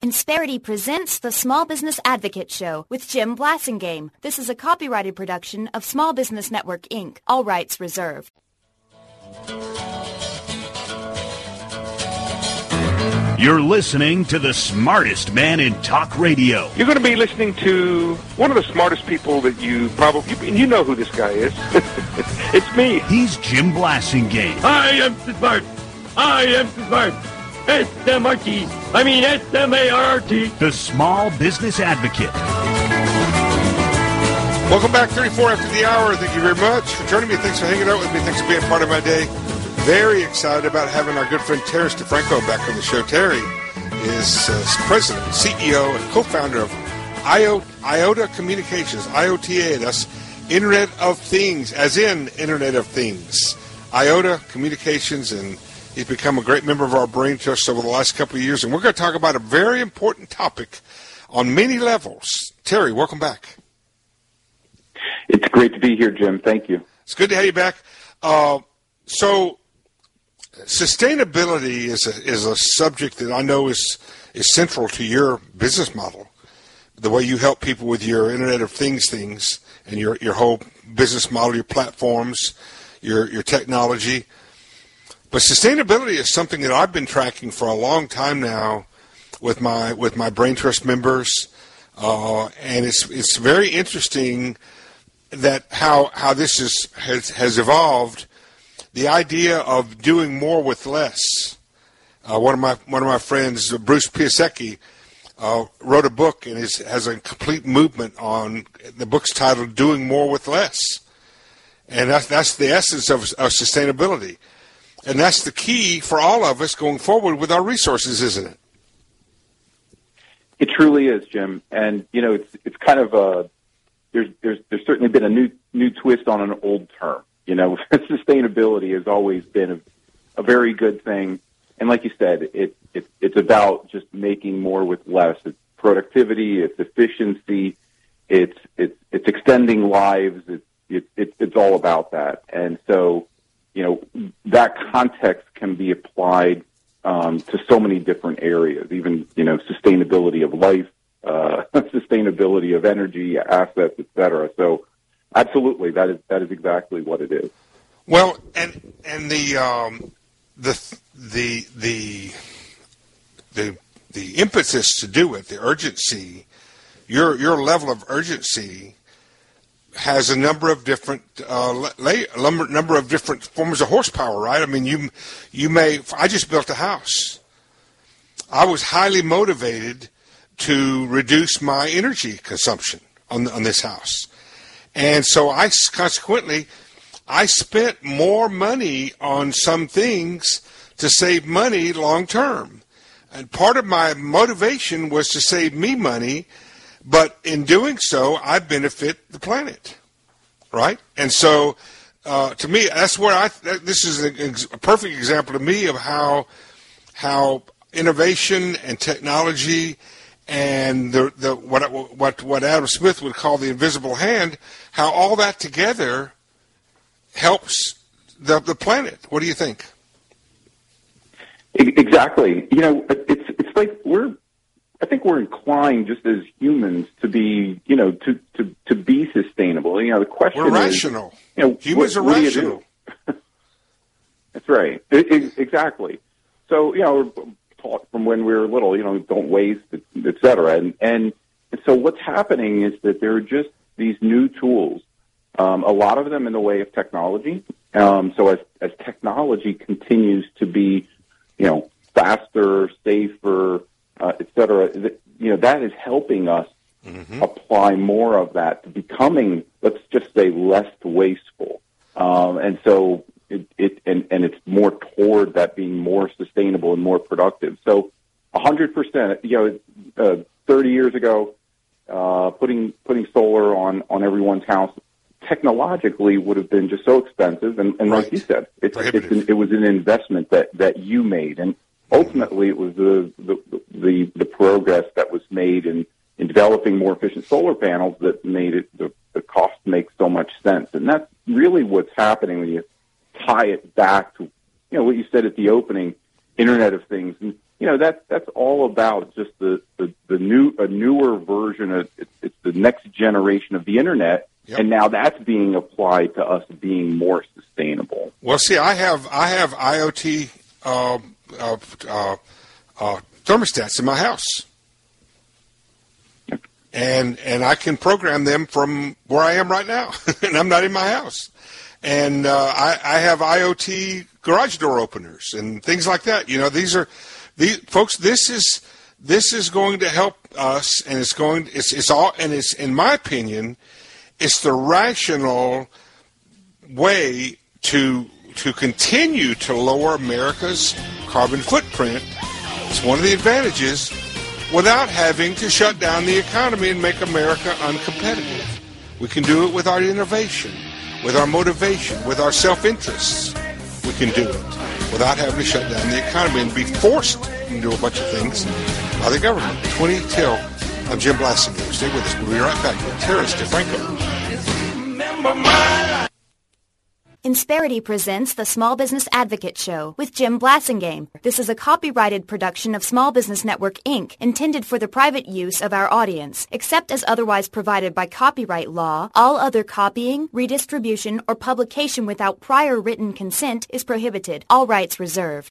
Insperity presents the Small Business Advocate Show with Jim Blasingame. This is a copyrighted production of Small Business Network, Inc. All rights reserved. You're listening to the smartest man in talk radio. You're going to be listening to one of the smartest people that you know who this guy is. It's me. He's Jim Blasingame. I am smart. I am smart. S-M-R-T. I mean S-M-A-R-T. The Small Business Advocate. Welcome back, 34 after the hour. Thank you very much for joining me. Thanks for hanging out with me. Thanks for being part of my day. Very excited about having our good friend Terry DeFranco back on the show. Terry is president, CEO, and co-founder of IOTA Communications, IOTA. That's Internet of Things, as in Internet of Things. IOTA Communications, and he's become a great member of our Brain Trust over the last couple of years. And we're going to talk about a very important topic on many levels. Terry, welcome back. It's great to be here, Jim. Thank you. It's good to have you back. So sustainability is a subject that I know is central to your business model, the way you help people with your Internet of Things and your whole business model, your platforms, your technology. But sustainability is something that I've been tracking for a long time now with my Brain Trust members, and it's very interesting that how this has evolved. The idea of doing more with less. One of my friends, Bruce Piasecki, wrote a book and has a complete movement on the book's titled "Doing More with Less," and that's the essence of sustainability, and that's the key for all of us going forward with our resources, isn't it? It truly is, Jim, and it's kind of there's certainly been a new twist on an old term. Sustainability has always been a very good thing. And like you said, it's about just making more with less. It's productivity, it's efficiency, it's extending lives. It's all about that. And so, that context can be applied to so many different areas, even, sustainability of life, sustainability of energy, assets, et cetera. So, absolutely, that is exactly what it is. Well, and the impetus to do it, the urgency, your level of urgency has a number of different number of different forms of horsepower, right? I mean, I just built a house. I was highly motivated to reduce my energy consumption on this house. And so I spent more money on some things to save money long term. And part of my motivation was to save me money, but in doing so, I benefit the planet, right? And so, to me, that's where this is a perfect example to me of how innovation and technology and what Adam Smith would call the invisible hand, how all that together helps the planet. What do you think? Exactly. It's like I think we're inclined just as humans to be, to be sustainable. The question we're rational. Humans are rational. That's right. Exactly. So, we're taught from when we were little, don't waste, et cetera. And so what's happening is that there are just these new tools, a lot of them in the way of technology. So as technology continues to be, faster, safer, et cetera, that is helping us apply more of that to becoming, let's just say, less wasteful. And so it's more toward that being more sustainable and more productive. So 100%, 30 years ago, putting solar on everyone's house technologically would have been just so expensive. And right. Like you said, it was an investment that you made. And ultimately it was the progress that was made in developing more efficient solar panels that made it, the cost make so much sense. And that's really what's happening when you tie it back to, what you said at the opening, Internet of Things. And, that's all about just the newer version. It's the next generation of the internet. Yep. And now that's being applied to us being more sustainable. Well, see, I have IoT thermostats in my house, and I can program them from where I am right now, and I'm not in my house. And I have IoT garage door openers and things like that. You know, these folks. This is going to help us, and it's in my opinion, it's the rational way to continue to lower America's carbon footprint. It's one of the advantages without having to shut down the economy and make America uncompetitive. We can do it with our innovation, with our motivation, with our self-interests. We can do it without having to shut down the economy and be forced to do a bunch of things by the government. 20 till. I'm Jim Blasingame. Stay with us. We'll be right back with Terrace DeFranco. Insperity presents the Small Business Advocate Show with Jim Blasingame. This is a copyrighted production of Small Business Network, Inc., intended for the private use of our audience. Except as otherwise provided by copyright law, all other copying, redistribution, or publication without prior written consent is prohibited. All rights reserved.